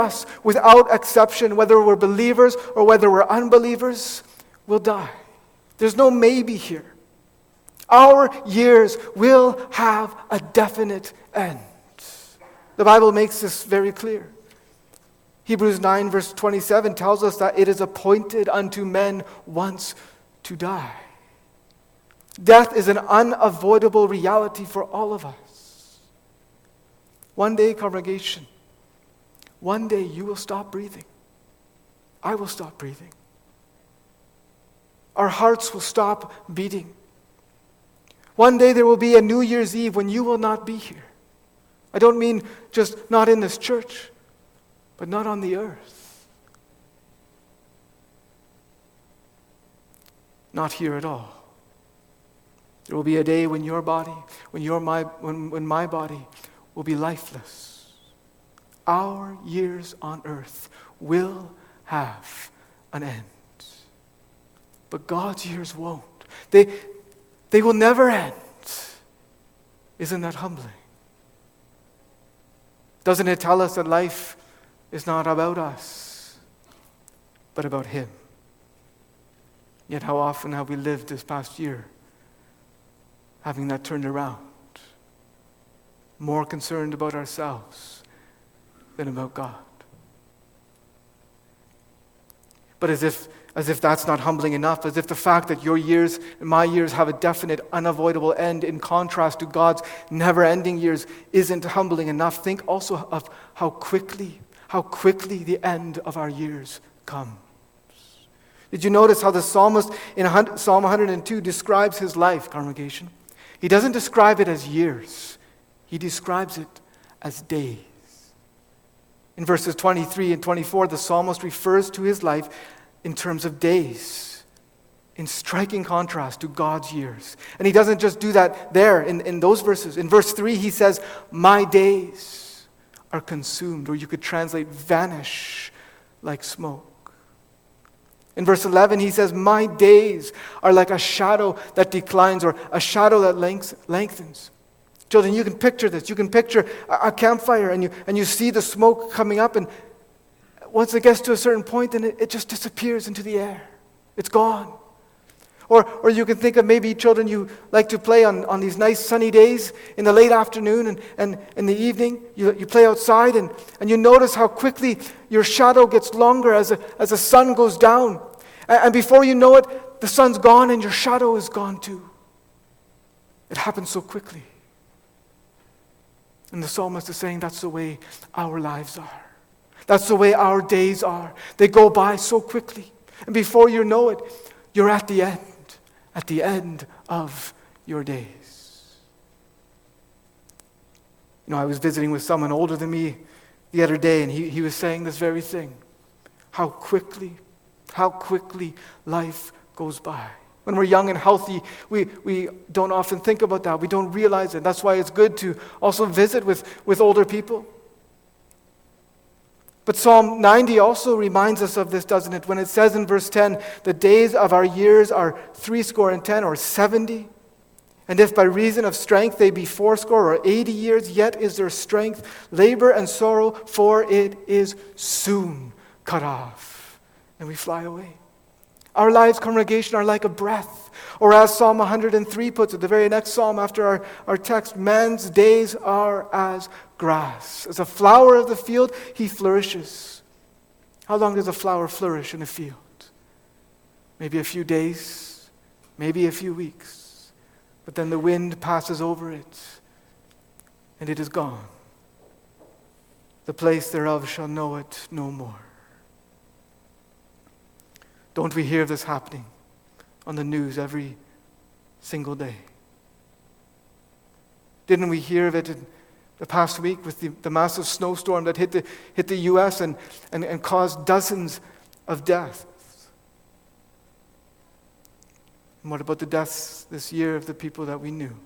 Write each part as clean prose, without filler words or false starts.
us, without exception, whether we're believers or whether we're unbelievers, will die. There's no maybe here. Our years will have a definite end. The Bible makes this very clear. Hebrews 9 verse 27 tells us that it is appointed unto men once to die. Death is an unavoidable reality for all of us. One day, congregation, one day you will stop breathing. I will stop breathing. Our hearts will stop beating. One day there will be a New Year's Eve when you will not be here. I don't mean just not in this church, but not on the earth. Not here at all. There will be a day when your body, when my body will be lifeless. Our years on earth will have an end. But God's years won't. They will never end. Isn't that humbling? Doesn't it tell us that life is not about us, but about Him? Yet how often have we lived this past year having that turned around? More concerned about ourselves than about God. But as if that's not humbling enough, as if the fact that your years and my years have a definite, unavoidable end in contrast to God's never-ending years isn't humbling enough, think also of how quickly the end of our years comes. Did you notice how the psalmist in Psalm 102 describes his life, congregation? He doesn't describe it as years. He describes it as days. In verses 23 and 24, the psalmist refers to his life in terms of days, in striking contrast to God's years. And he doesn't just do that there in those verses. In verse 3, he says, "My days are consumed," or you could translate vanish like smoke. In verse 11, he says, "My days are like a shadow that declines," or a shadow that lengthens. Children, you can picture this. You can picture a campfire and you see the smoke coming up, and once it gets to a certain point, then it just disappears into the air. It's gone. Or you can think of maybe children, you like to play on these nice sunny days in the late afternoon and in the evening. You play outside and you notice how quickly your shadow gets longer as the sun goes down. And before you know it, the sun's gone and your shadow is gone too. It happens so quickly. And the psalmist is saying that's the way our lives are. That's the way our days are. They go by so quickly. And before you know it, you're at the end of your days. You know, I was visiting with someone older than me the other day, and he was saying this very thing. How quickly life goes by. When we're young and healthy, we don't often think about that. We don't realize it. That's why it's good to also visit with older people. But Psalm 90 also reminds us of this, doesn't it? When it says in verse 10, "The days of our years are 70 or 70. And if by reason of strength they be 80 or 80 years, yet is their strength labor and sorrow, for it is soon cut off." And we fly away. Our lives, congregation, are like a breath. Or as Psalm 103 puts it, the very next psalm after our text, "Man's days are as grass. As a flower of the field, he flourishes." How long does a flower flourish in a field? Maybe a few days, maybe a few weeks. But then the wind passes over it, and it is gone. The place thereof shall know it no more. Don't we hear this happening on the news every single day? Didn't we hear of it in the past week with the massive snowstorm that hit the U.S. and caused dozens of deaths? And what about the deaths this year of the people that we knew?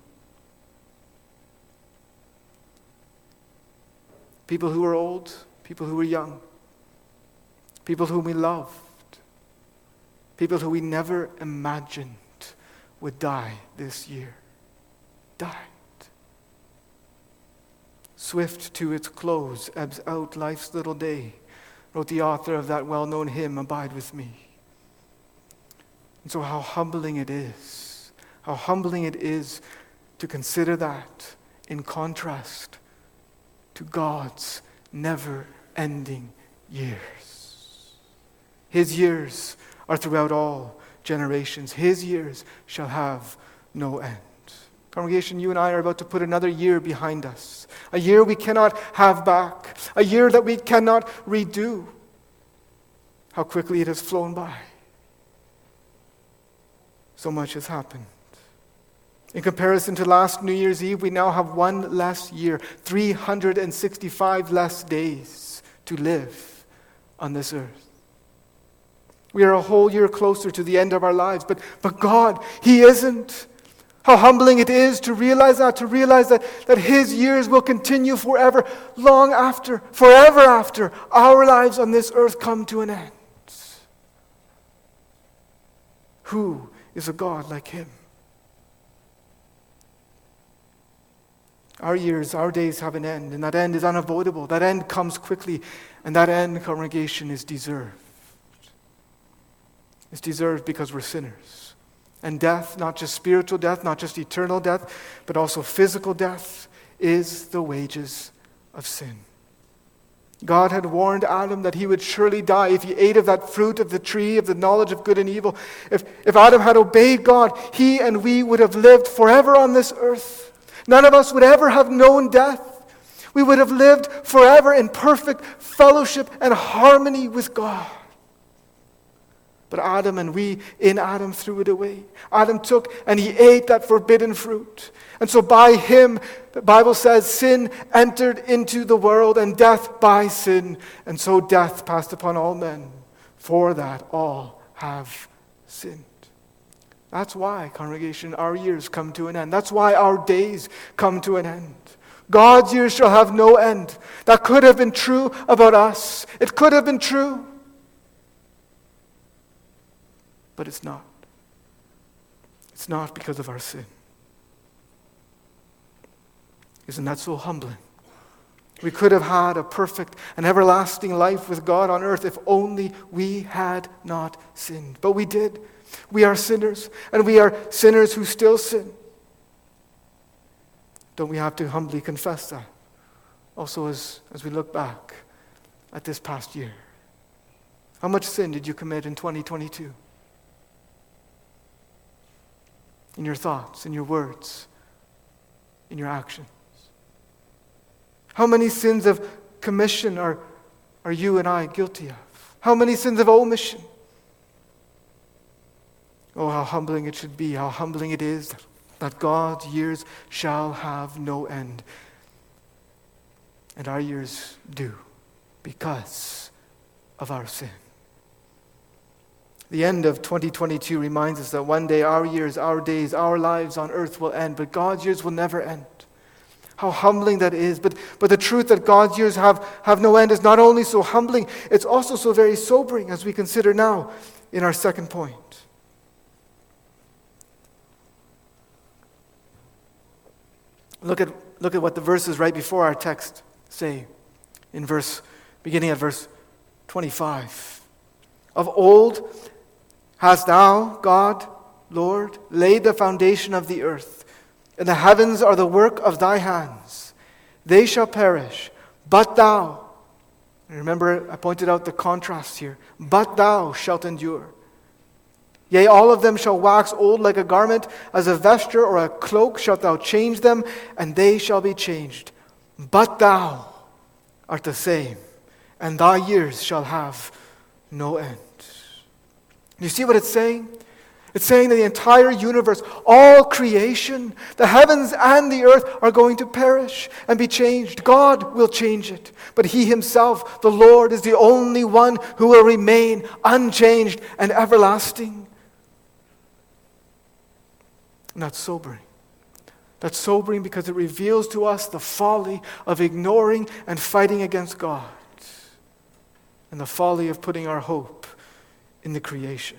People who were old, people who were young, people whom we loved. People who we never imagined would die this year. Died. Swift to its close ebbs out life's little day, wrote the author of that well-known hymn, Abide With Me. And so how humbling it is to consider that in contrast to God's never-ending years. His years are throughout all generations. His years shall have no end. Congregation, you and I are about to put another year behind us. A year we cannot have back. A year that we cannot redo. How quickly it has flown by. So much has happened. In comparison to last New Year's Eve, we now have one less year, 365 less days to live on this earth. We are a whole year closer to the end of our lives, but God, He isn't. How humbling it is to realize that His years will continue forever, forever after our lives on this earth come to an end. Who is a God like Him? Our years, our days have an end, and that end is unavoidable. That end comes quickly, and that end, congregation, is deserved. It's deserved because we're sinners. And death, not just spiritual death, not just eternal death, but also physical death, is the wages of sin. God had warned Adam that he would surely die if he ate of that fruit of the tree of the knowledge of good and evil. If Adam had obeyed God, he and we would have lived forever on this earth. None of us would ever have known death. We would have lived forever in perfect fellowship and harmony with God. But Adam and we in Adam threw it away. Adam took and he ate that forbidden fruit. And so by him, the Bible says, sin entered into the world and death by sin. And so death passed upon all men. For that all have sinned. That's why, congregation, our years come to an end. That's why our days come to an end. God's years shall have no end. That could have been true about us. It could have been true. But it's not. It's not because of our sin. Isn't that so humbling? We could have had a perfect and everlasting life with God on earth if only we had not sinned. But we did. We are sinners, and we are sinners who still sin. Don't we have to humbly confess that? Also, as we look back at this past year. How much sin did you commit in 2022? In your thoughts, in your words, in your actions? How many sins of commission are you and I guilty of? How many sins of omission? Oh, how humbling it should be, how humbling it is that God's years shall have no end. And our years do, because of our sin. The end of 2022 reminds us that one day our years, our days, our lives on earth will end, but God's years will never end. How humbling that is. But the truth that God's years have no end is not only so humbling, it's also so very sobering as we consider now in our second point. Look at what the verses right before our text say beginning at verse 25. Of old hast thou, God, Lord, laid the foundation of the earth, and the heavens are the work of thy hands. They shall perish, but thou, remember I pointed out the contrast here, but thou shalt endure. Yea, all of them shall wax old like a garment, as a vesture or a cloak shalt thou change them, and they shall be changed. But thou art the same, and thy years shall have no end. You see what it's saying? It's saying that the entire universe, all creation, the heavens and the earth are going to perish and be changed. God will change it. But He Himself, the Lord, is the only one who will remain unchanged and everlasting. And that's sobering. That's sobering because it reveals to us the folly of ignoring and fighting against God, and the folly of putting our hope in the creation.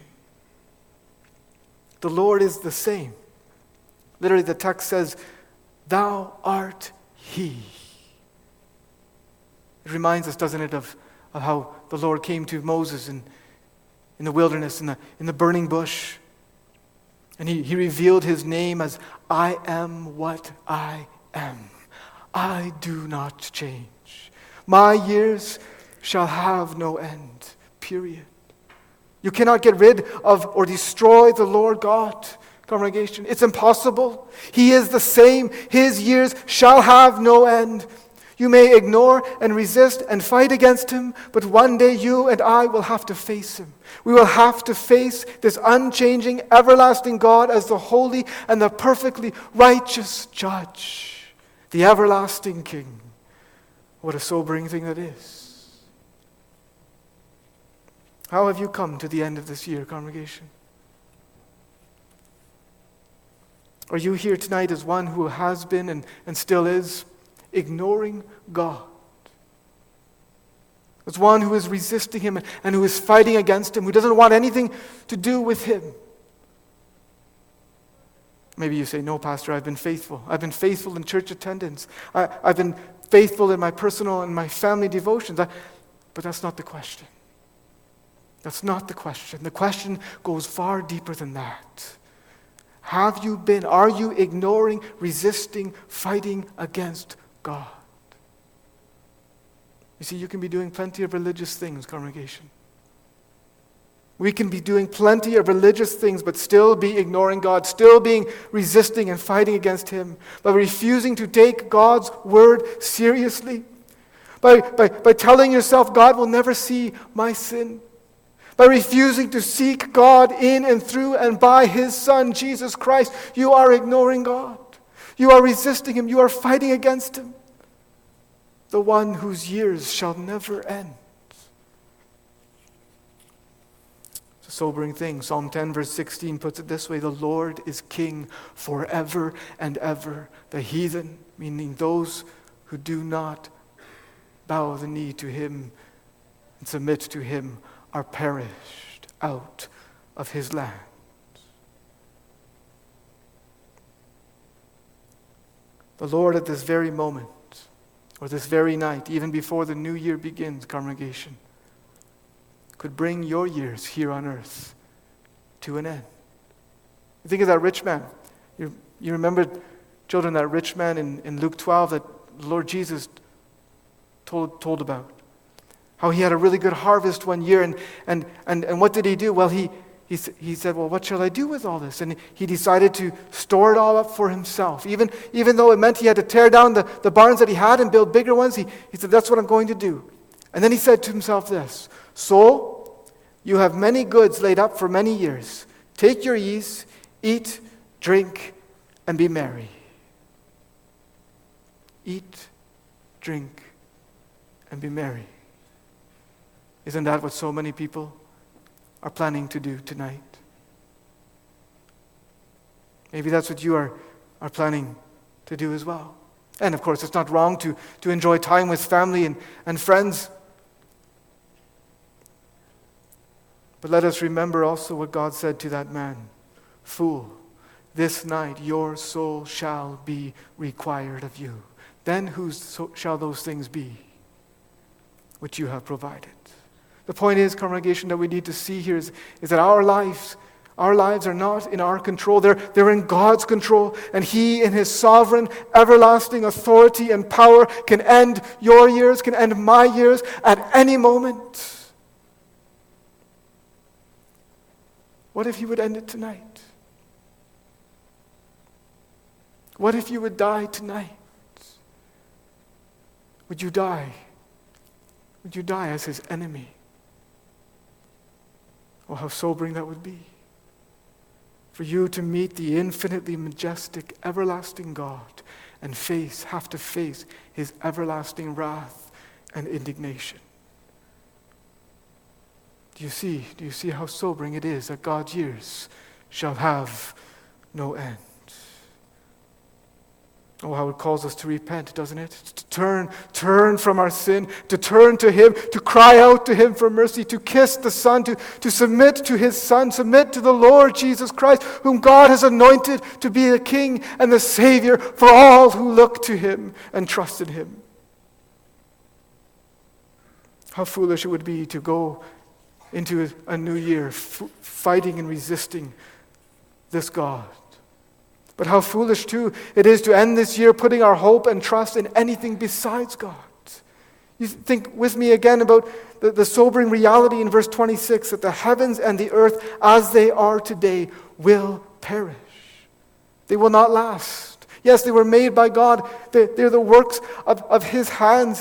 The Lord is the same. Literally, the text says, "Thou art He." It reminds us, doesn't it, of of how the Lord came to Moses in the wilderness, in the burning bush. And he revealed his name as, I am what I am. I do not change. My years shall have no end. Period. You cannot get rid of or destroy the Lord God, congregation. It's impossible. He is the same. His years shall have no end. You may ignore and resist and fight against him, but one day you and I will have to face him. We will have to face this unchanging, everlasting God as the holy and the perfectly righteous judge, the everlasting King. What a sobering thing that is. How have you come to the end of this year, congregation? Are you here tonight as one who has been and still is ignoring God? As one who is resisting him and who is fighting against him, who doesn't want anything to do with him? Maybe you say, no, Pastor, I've been faithful. I've been faithful in church attendance. I've been faithful in my personal and my family devotions. But that's not the question. That's not the question. The question goes far deeper than that. Have you been? Are you ignoring, resisting, fighting against God? You see, you can be doing plenty of religious things, congregation. We can be doing plenty of religious things, but still be ignoring God, still being resisting and fighting against him, by refusing to take God's word seriously, by telling yourself, God will never see my sin, by refusing to seek God in and through and by his Son, Jesus Christ. You are ignoring God. You are resisting him. You are fighting against him, the one whose years shall never end. It's a sobering thing. Psalm 10 verse 16 puts it this way: the Lord is king forever and ever. The heathen, meaning those who do not bow the knee to him and submit to him, are perished out of his land. The Lord at this very moment, or this very night, even before the new year begins, congregation, could bring your years here on earth to an end. You think of that rich man. You remember, children, that rich man in Luke 12 that the Lord Jesus told about. How he had a really good harvest one year, and what did he do? Well, he said, well, what shall I do with all this? And he decided to store it all up for himself. Even though it meant he had to tear down the barns that he had and build bigger ones, he said, that's what I'm going to do. And then he said to himself this: soul, you have many goods laid up for many years. Take your ease, eat, drink, and be merry. Eat, drink, and be merry. Isn't that what so many people are planning to do tonight? Maybe that's what you are planning to do as well. And of course, it's not wrong to enjoy time with family and friends. But let us remember also what God said to that man: fool, this night your soul shall be required of you. Then whose shall those things be which you have provided? The point is, congregation, that we need to see here is that our lives are not in our control. They're in God's control. And he, in his sovereign, everlasting authority and power, can end your years, can end my years at any moment. What if he would end it tonight? What if you would die tonight? Would you die? Would you die as his enemy? Oh, how sobering that would be. For you to meet the infinitely majestic, everlasting God and have to face his everlasting wrath and indignation. Do you see how sobering it is that God's years shall have no end? Oh, how it calls us to repent, doesn't it? To turn from our sin, to turn to him, to cry out to him for mercy, to kiss the Son, to submit to his Son, submit to the Lord Jesus Christ, whom God has anointed to be the King and the Savior for all who look to him and trust in him. How foolish it would be to go into a new year fighting and resisting this God. But how foolish, too, it is to end this year putting our hope and trust in anything besides God. You think with me again about the sobering reality in verse 26 that the heavens and the earth as they are today will perish. They will not last. Yes, they were made by God. They're the works of His hands.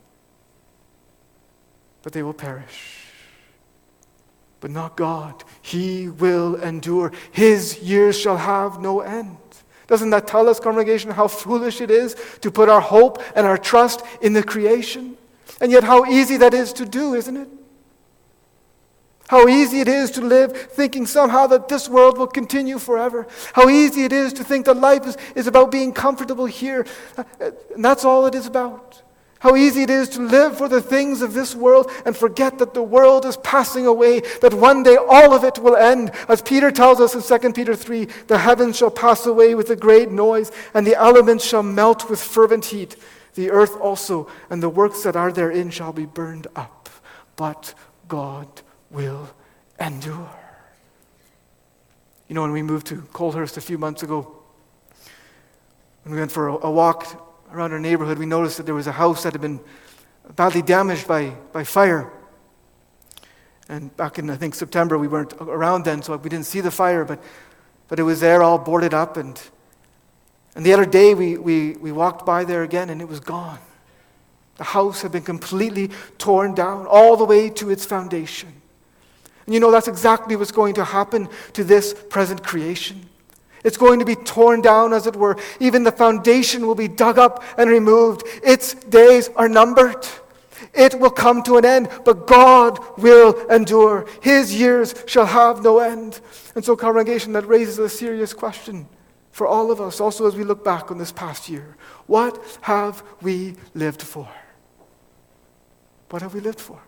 But they will perish. But not God. He will endure. His years shall have no end. Doesn't that tell us, congregation, how foolish it is to put our hope and our trust in the creation? And yet how easy that is to do, isn't it? How easy it is to live thinking somehow that this world will continue forever. How easy it is to think that life is about being comfortable here. And that's all it is about. How easy it is to live for the things of this world and forget that the world is passing away, that one day all of it will end. As Peter tells us in 2 Peter 3, the heavens shall pass away with a great noise, and the elements shall melt with fervent heat. The earth also and the works that are therein shall be burned up. But God will endure. You know, when we moved to Colehurst a few months ago, when we went for a walk around our neighborhood, we noticed that there was a house that had been badly damaged by fire. And back in, I think, September, we weren't around then, so we didn't see the fire, but it was there all boarded up. And the other day, we walked by there again, and it was gone. The house had been completely torn down, all the way to its foundation. And you know, that's exactly what's going to happen to this present creation. It's going to be torn down, as it were. Even the foundation will be dug up and removed. Its days are numbered. It will come to an end, but God will endure. His years shall have no end. And so, congregation, that raises a serious question for all of us, also as we look back on this past year. What have we lived for? What have we lived for?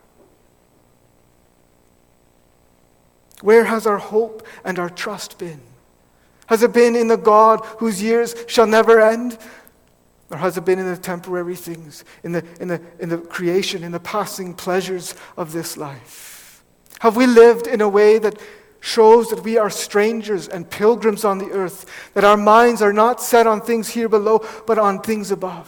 Where has our hope and our trust been? Has it been in the God whose years shall never end? Or has it been in the temporary things, in the creation, in the passing pleasures of this life? Have we lived in a way that shows that we are strangers and pilgrims on the earth, that our minds are not set on things here below, but on things above?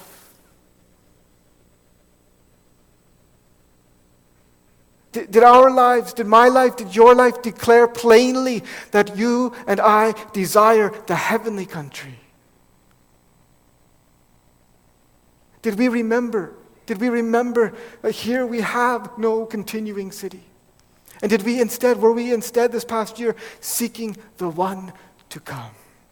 Did our lives, did my life, did your life declare plainly that you and I desire the heavenly country? Did we remember that here we have no continuing city? And were we instead this past year seeking the one to come?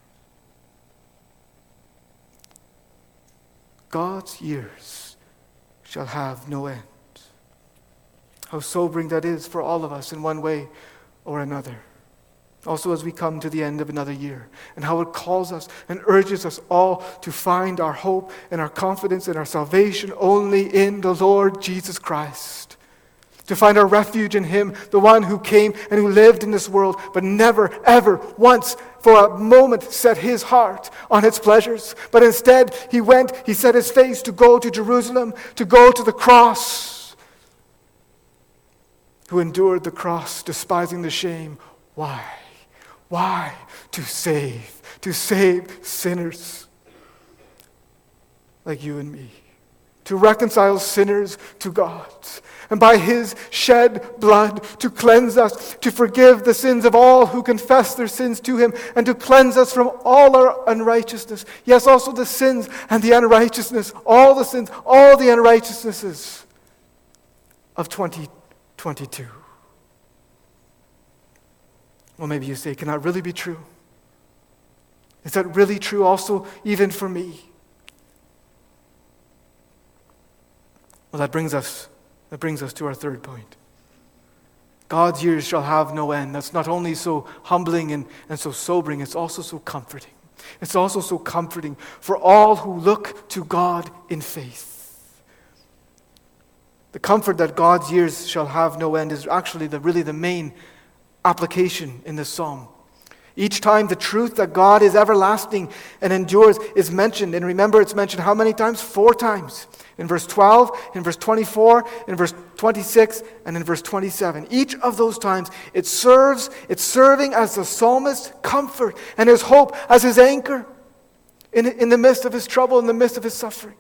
God's years shall have no end. How sobering that is for all of us in one way or another. Also, as we come to the end of another year, and how it calls us and urges us all to find our hope and our confidence and our salvation only in the Lord Jesus Christ. To find our refuge in Him, the one who came and who lived in this world, but never, ever, once, for a moment set His heart on its pleasures. But instead, He set His face to go to Jerusalem, to go to the cross, who endured the cross, despising the shame. Why? Why? To save sinners like you and me. To reconcile sinners to God. And by His shed blood to cleanse us, to forgive the sins of all who confess their sins to Him, and to cleanse us from all our unrighteousness. Yes, also the sins and the unrighteousness, all the sins, all the unrighteousnesses of 2022. Well, maybe you say, can that really be true? Is that really true also even for me? Well, that brings us to our third point. God's years shall have no end. That's not only so humbling and so sobering, it's also so comforting. It's also so comforting for all who look to God in faith. The comfort that God's years shall have no end is actually the main application in this psalm. Each time the truth that God is everlasting and endures is mentioned. And remember, it's mentioned how many times? 4 times. In verse 12, in verse 24, in verse 26, and in verse 27. Each of those times it's serving as the psalmist's comfort and his hope, as his anchor in the midst of his trouble, in the midst of his suffering.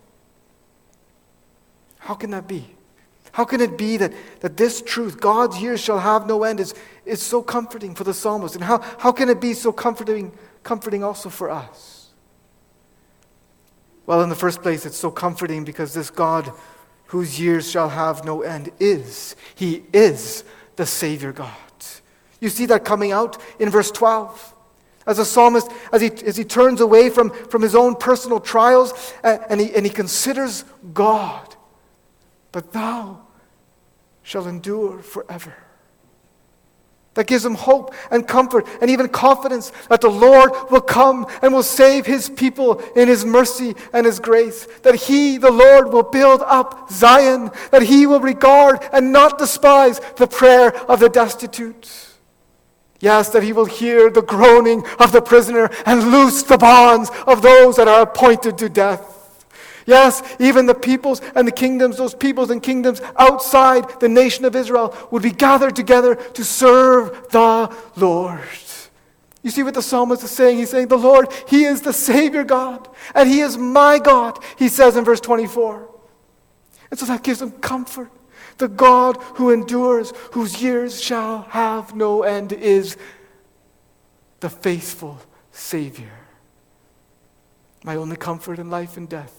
How can that be? How can it be that this truth, God's years shall have no end, is so comforting for the psalmist? And how can it be so comforting also for us? Well, in the first place, it's so comforting because this God whose years shall have no end He is the Savior God. You see that coming out in verse 12. As a psalmist, as he turns away from his own personal trials and he considers God. But thou shall endure forever. That gives him hope and comfort and even confidence that the Lord will come and will save his people in his mercy and his grace. That he, the Lord, will build up Zion. That he will regard and not despise the prayer of the destitute. Yes, that he will hear the groaning of the prisoner and loose the bonds of those that are appointed to death. Yes, even the peoples and the kingdoms, those peoples and kingdoms outside the nation of Israel would be gathered together to serve the Lord. You see what the psalmist is saying? He's saying, the Lord, He is the Savior God, and He is my God, he says in verse 24. And so that gives him comfort. The God who endures, whose years shall have no end, is the faithful Savior. My only comfort in life and death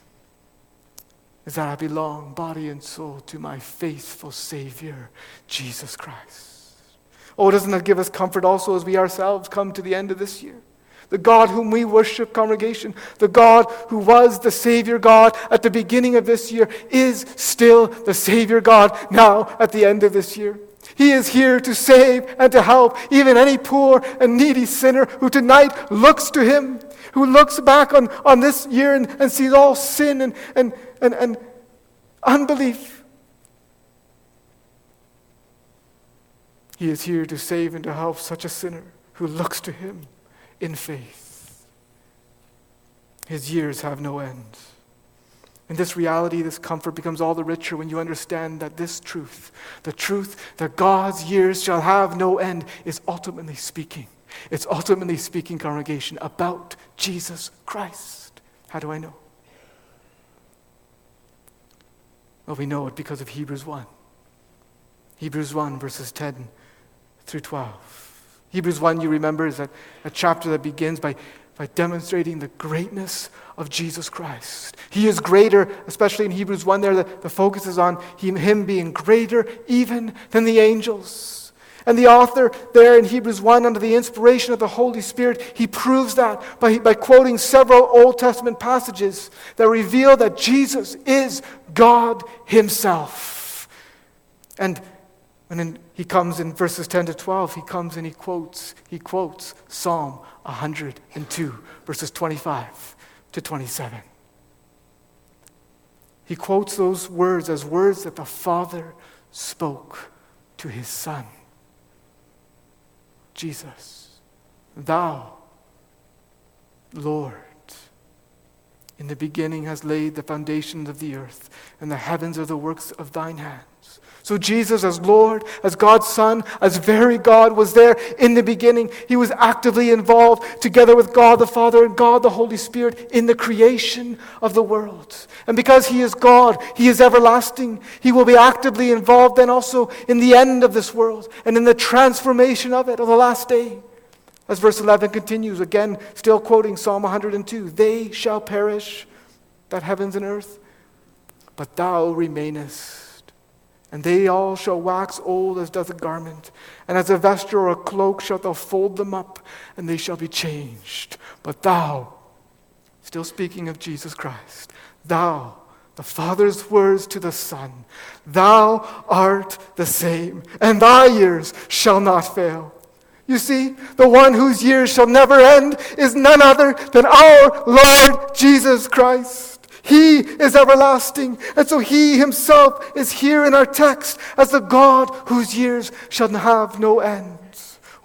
is that I belong, body and soul, to my faithful Savior, Jesus Christ. Oh, doesn't that give us comfort also as we ourselves come to the end of this year? The God whom we worship, congregation, the God who was the Savior God at the beginning of this year, is still the Savior God now at the end of this year. He is here to save and to help even any poor and needy sinner who tonight looks to Him, who looks back on this year and sees all sin and unbelief. He is here to save and to help such a sinner who looks to Him in faith. His years have no end. And this reality, this comfort becomes all the richer when you understand that this truth, the truth that God's years shall have no end, is ultimately speaking. It's ultimately speaking, congregation, about Jesus Christ. How do I know? Well, we know it because of Hebrews 1. Hebrews 1, verses 10 through 12. Hebrews 1, you remember, is a chapter that begins by demonstrating the greatness of Jesus Christ. He is greater, especially in Hebrews 1 there, the focus is on him being greater even than the angels. And the author there in Hebrews 1, under the inspiration of the Holy Spirit, he proves that by quoting several Old Testament passages that reveal that Jesus is God Himself. And then he comes in verses 10 to 12, he comes and he quotes Psalm 102, verses 25 to 27. He quotes those words as words that the Father spoke to His Son. Jesus, Thou, Lord, in the beginning has laid the foundations of the earth, and the heavens are the works of Thine hands. So Jesus, as Lord, as God's Son, as very God, was there in the beginning. He was actively involved together with God the Father and God the Holy Spirit in the creation of the world. And because He is God, He is everlasting, He will be actively involved then also in the end of this world and in the transformation of it on the last day. As verse 11 continues, again, still quoting Psalm 102, they shall perish, that heavens and earth, but Thou remainest. And they all shall wax old as doth a garment, and as a vesture or a cloak shalt Thou fold them up, and they shall be changed. But Thou, still speaking of Jesus Christ, Thou, the Father's words to the Son, Thou art the same, and Thy years shall not fail. You see, the one whose years shall never end is none other than our Lord Jesus Christ. He is everlasting, and so He Himself is here in our text as the God whose years shall have no end.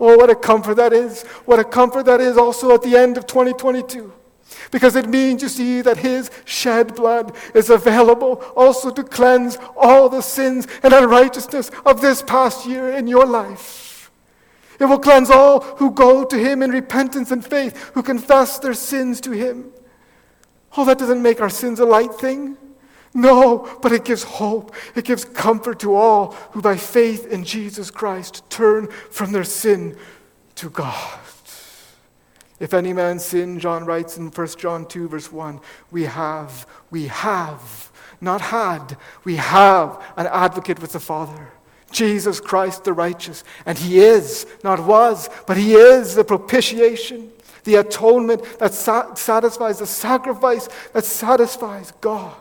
Oh, what a comfort that is. What a comfort that is also at the end of 2022. Because it means, you see, that his shed blood is available also to cleanse all the sins and unrighteousness of this past year in your life. It will cleanse all who go to him in repentance and faith, who confess their sins to him. Oh, that doesn't make our sins a light thing. No, but it gives hope. It gives comfort to all who by faith in Jesus Christ turn from their sin to God. If any man sin, John writes in 1 John 2, verse 1, we have, not had, we have an advocate with the Father, Jesus Christ the righteous. And he is, not was, but he is the propitiation, the atonement that satisfies, the sacrifice that satisfies God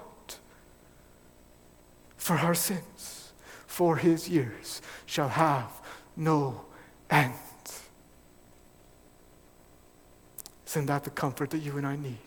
for our sins. For his years shall have no end. Isn't that the comfort that you and I need?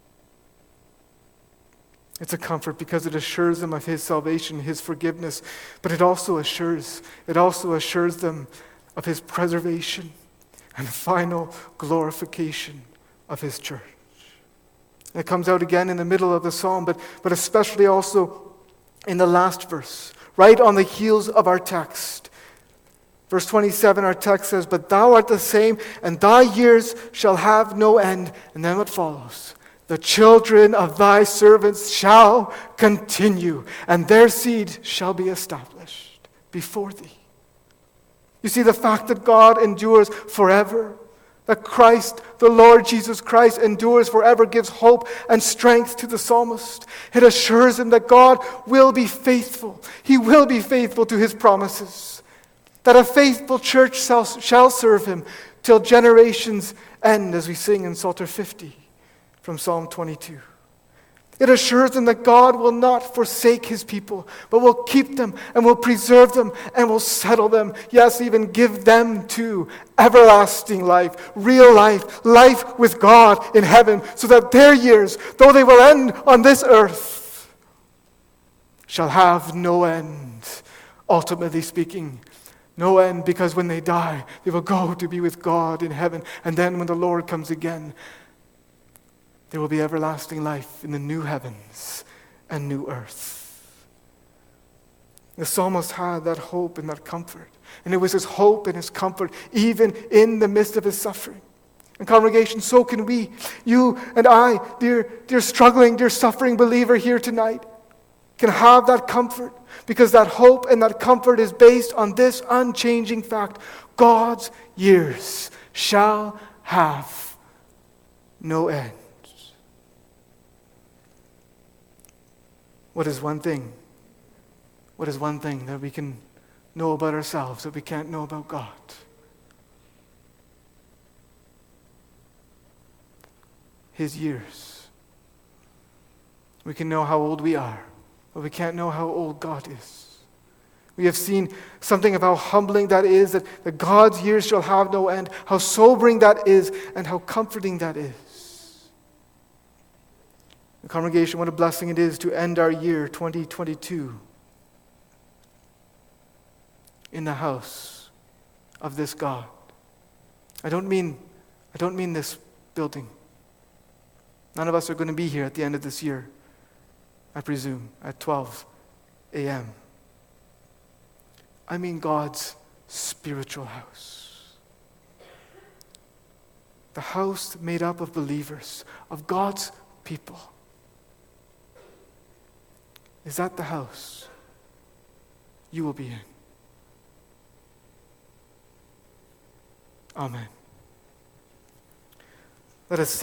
It's a comfort because it assures them of his salvation, his forgiveness, but it also assures them of his preservation and final glorification of his church. And it comes out again in the middle of the psalm, but especially also in the last verse, right on the heels of our text. Verse 27, our text says, but thou art the same, and thy years shall have no end. And then what follows? The children of thy servants shall continue, and their seed shall be established before thee. You see, the fact that God endures forever, that Christ, the Lord Jesus Christ, endures forever, gives hope and strength to the psalmist. It assures him that God will be faithful. He will be faithful to his promises. That a faithful church shall serve him till generations end, as we sing in Psalter 50 from Psalm 22. It assures them that God will not forsake his people, but will keep them and will preserve them and will settle them. Yes, even give them to everlasting life, real life, life with God in heaven, so that their years, though they will end on this earth, shall have no end. Ultimately speaking, no end, because when they die, they will go to be with God in heaven. And then when the Lord comes again, there will be everlasting life in the new heavens and new earth. The psalmist had that hope and that comfort. And it was his hope and his comfort even in the midst of his suffering. And congregation, so can we. You and I, dear struggling, dear suffering believer here tonight, can have that comfort, because that hope and that comfort is based on this unchanging fact: God's years shall have no end. What is one thing that we can know about ourselves that we can't know about God? His years. We can know how old we are, but we can't know how old God is. We have seen something of how humbling that is, that God's years shall have no end, how sobering that is, and how comforting that is. The congregation, what a blessing it is to end our year 2022 in the house of this God. I don't mean this building. None of us are going to be here at the end of this year, I presume, at 12 a.m. I mean God's spiritual house. The house made up of believers, of God's people. Is that the house you will be in? Amen. Let us